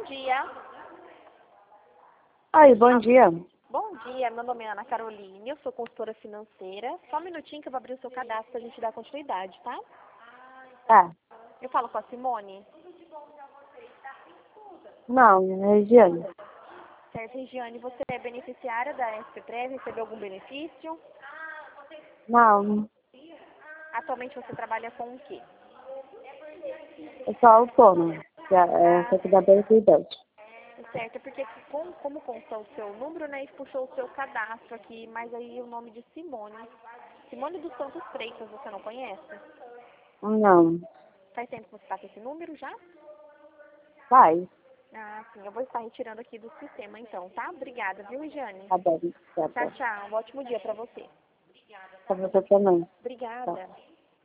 dia. Oi, bom dia. Bom dia, meu nome é Ana Caroline, eu sou consultora financeira. Só um minutinho que eu vou abrir o seu cadastro pra gente dar continuidade, tá? Tá. Eu falo com a Simone. Não, é Regiane. Certo, Regiane, você é beneficiária da SPPrev, recebeu algum benefício? Não, Atualmente você trabalha com o quê? eu sou autônoma. Só que dá gratuidade. Certo, porque como constou o seu número, né, e puxou o seu cadastro aqui, mas aí o nome de Simone. Simone dos Santos Freitas, você não conhece? Não, Faz tempo que você está com esse número já? faz. Ah, sim, eu vou estar retirando aqui do sistema então, tá? Obrigada, viu, Regiane? Tá bom, tá Tchau, bom. tchau. Um ótimo dia pra você. Pra você também. Tá. Obrigada.